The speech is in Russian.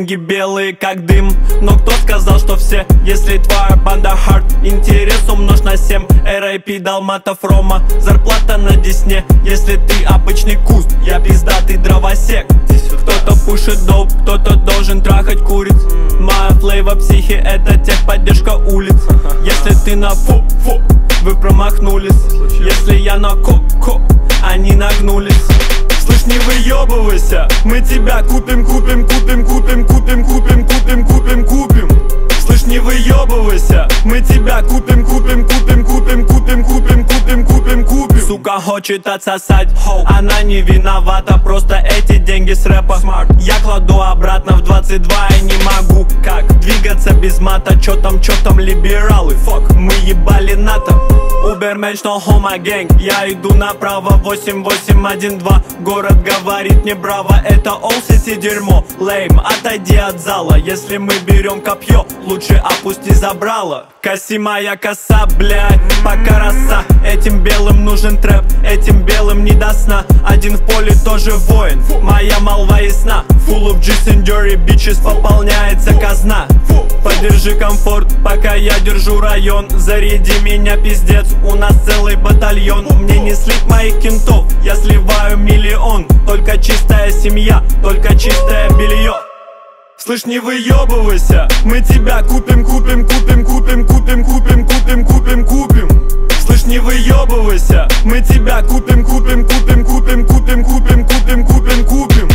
деньги белые как дым. Но кто сказал, что все? Если твоя банда хард, интерес умножь на 7. R.I.P. Далматов Рома, зарплата на Десне. Если ты обычный куст, я пиздатый дровосек. Кто-то пушит доп, кто-то должен трахать куриц. Моя флейва психи, это техподдержка улиц. Если ты на фу-фу, вы промахнулись. Если я на ко-ко, они нагнулись. Слышь, не выебывайся, мы тебя купим, купим, купим, купим, купим, купим, купим, купим, купим. Слышь, не выебывайся, мы тебя купим, купим, купим, купим, купим, купим, купим, купим, купим. Сука хочет отсосать, она не виновата, просто эти деньги с рэпа. Я кладу обратно в 22 и не могу как двигаться без мата. Чё там либералы, фок, мы ебали НАТО. Уберменш, но хома гэнг, я иду направо, 8812. Город говорит мне браво, это All-City дерьмо. Лейм, отойди от зала, если мы берем копье, лучше опусти забрало. Коси моя коса, блядь, пока роса. Этим белым нужен трэп, этим белым не до сна. Один в поле тоже воин, моя молва ясна. Full of juice and dirty bitches, пополняется казна. Подержи комфорт, пока я держу район. Заряди меня, пиздец, у нас целый батальон. Мне не слить моих кентов, я сливаю миллион. Только чистая семья, только чистое белье. Слышь, не выебывайся, мы тебя купим, купим, купим, купим, купим, купим, купим, купим, купим. Слышь, не выебывайся, мы тебя купим, купим, купим, купим, купим, купим, купим, купим, купим.